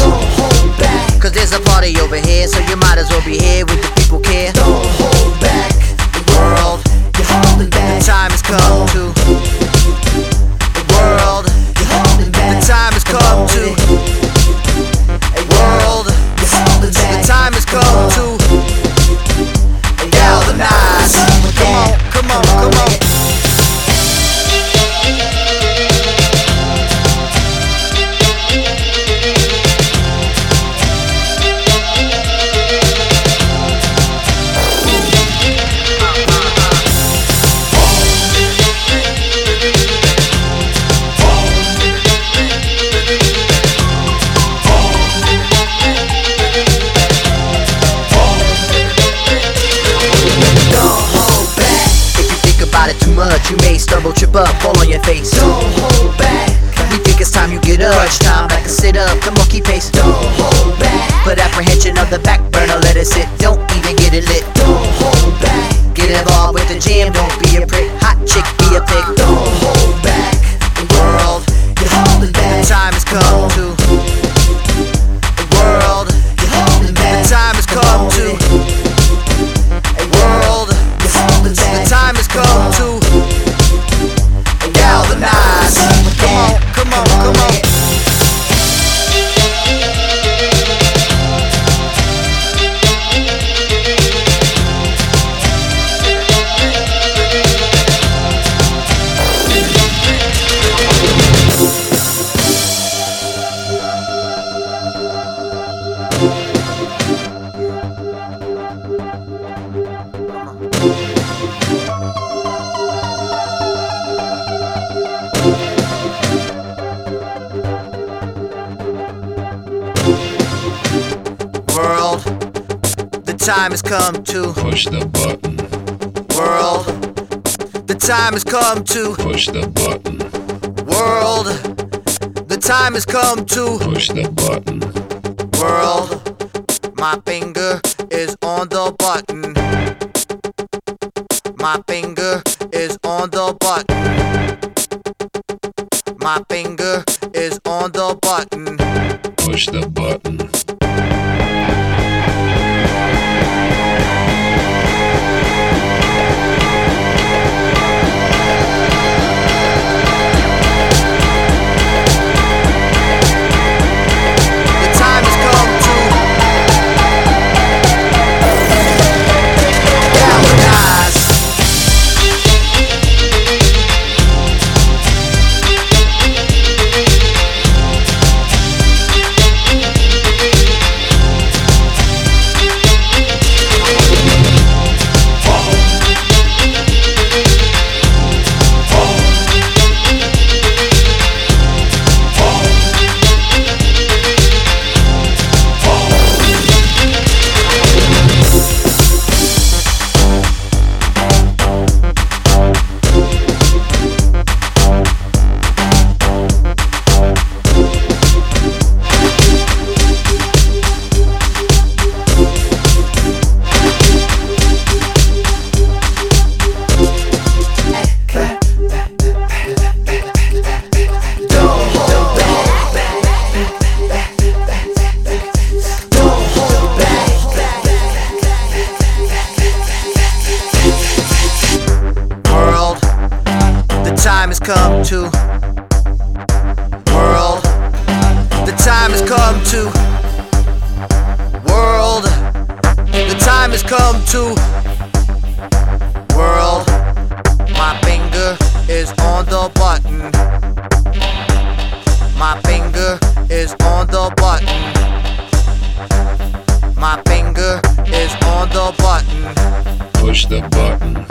Don't hold back, Cause there's a party over here, so you might as well be here with the people care. don't hold back. The world, you're holding back. The time has come to. The world, You're holding back. the time has come to. World, You're holding the back. time has come to galvanize. Come on, come on. Too much, you may stumble, trip up, fall on your face. Don't hold back. We think it's time you get up. Crunch time, back and sit up. Come on, keep pace. Don't hold back. Put apprehension on the back burner, let it sit. Don't even get it lit. Don't hold back. Get involved with the jam, don't be a prick. Hot chick, be a pig. Don't hold back. The world, You're holding the back. time has come to. The world, You're holding back. the time has come to. World, You're holding back. the time has come to galvanize. Come on, come on. World, the time has come to. Push the button. World, the time has come to. Push the button. World, the time has come to. Push the button. World, my finger is on the button. My finger is on the button. My finger is on the button. Push the button. The time has come to galvanize. Time has come to. World, the time has come to. World, the time has come to. World, my finger is on the button. My finger is on the button. My finger is on the button. Push the button.